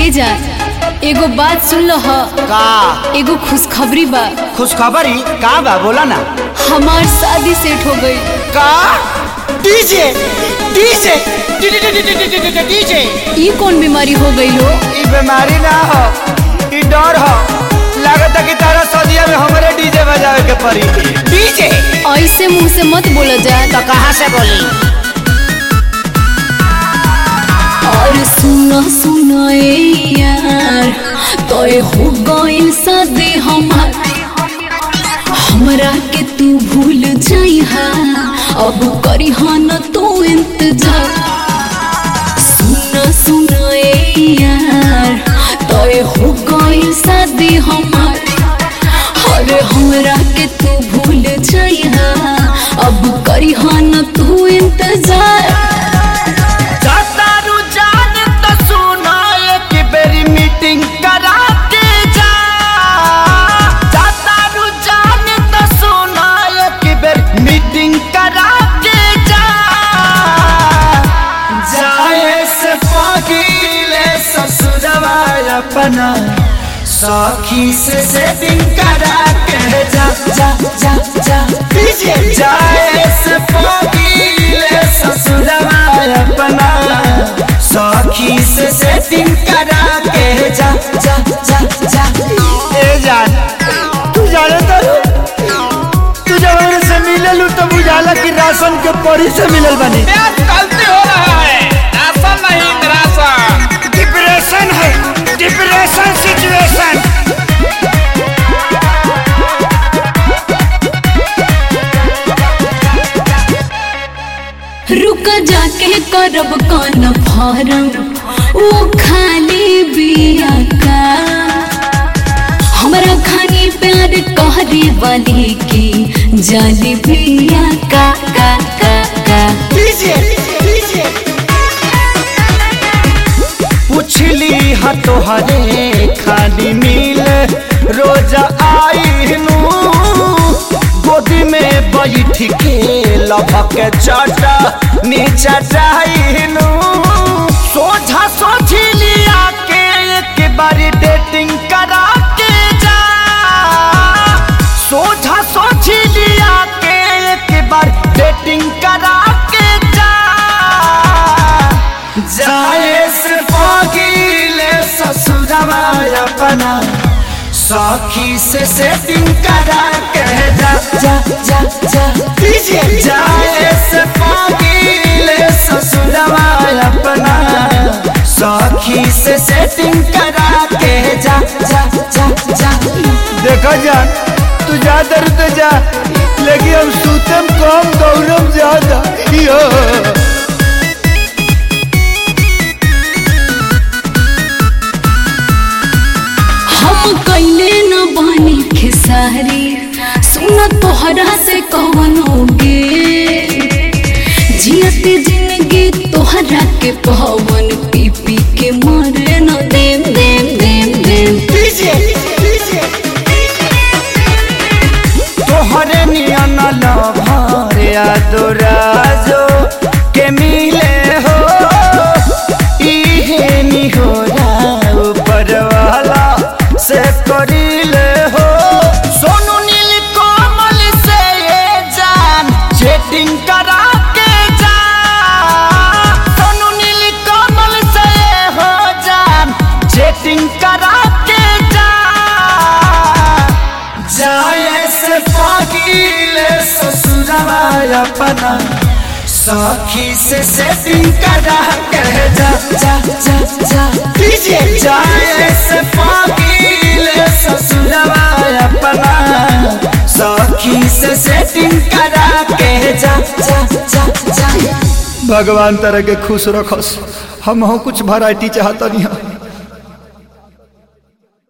ए जा एगो बात सुन लो ह का एगो खुशखबरी बा। खुशखबरी का बा बोला ना। हमार शादी सेट हो गई। का डीजे डीजे डीजे ई कौन बीमारी हो गई हो? ई बीमारी ना हो, ई डर हो। लागत है कि तारा सदिया में हमारे डीजे बजावे के पड़ी। डीजे ऐसे मुंह से मत बोला जाए। तो कहाँ से बोली? और सुना सुना यार तोय हो गइल शादी हमार, हमरा के तू भूल जाइहा, अब करिहा न तू इंतजार। सुना सुना यार तोय हो गइल शादी हमार, अरे हमरा के तू भूल जाइहा, अब करिहा न तू इंतजार। करा के जा जाता रुझान तो सुना एक बेर मीटिंग करा के जा। जाए से पगीले ससुरवा अपना सखी से सेटिंग करा के जा जा जा जा। जाए से पगीले ससुरवा अपना सखी से सेटिंग करा के जा जा जा जा। ए जान तू जाने तू जब से मिलल तो बुझाला कि राशन के परी से मिलल बनी। गलती हो रहा है, राशन नहीं राशन। डिप्रेशन है, डिप्रेशन सिचुएशन। रुक जाके करब कान फारम वो खाली बिया का, हमरा खानी प्यार कहरे वाली की जाली बिया का का का का। पुछली हा तोहरे खाली मिल रोज आईनू, गोदी में बैठ के लभक चाटा नीचा चाहनू। सोझा सोची लिया के एक बारी डेटिंग करा के जा। सोझा सोची लिया के एक बार डेटिंग करा के जा। जाए से पगीले ससुरवा अपना सखी से सेटिंग करा के जा जा जा जा। जाए से पगीले ससुरवा अपना सखी से सेटिंग करा के जा जा जा जा। देखो जान तू जा दर तो जा, लेकिन हम सूतम कम गौरव ज्यादा। हम कैले न बानी खेसारी, सुना तोहरा से कौन होगे, जियते जिंदगी तोहरा के पवन पी पी के मरे न देम देम देम देम। तोहरे नियन लभर यादोराजो के मिले हो, इहे निहोरा ऊपर वाला से करीले हो। सोनू नील कोमल से ये जान चैटिंग करा के जा। सोनू नील कोमल से हो जान चैटिंग करा के जा। जाए से पगीले ससुरवा अपना सखी से सेटिंग करा के जा जा जा जा। जाए से पगीले ससुरवा अपना सखी से सेटिंग करा के जा जा जा जा। भगवान तरह के खुश रखस, हम कुछ वैरायटी चाहता नहीं।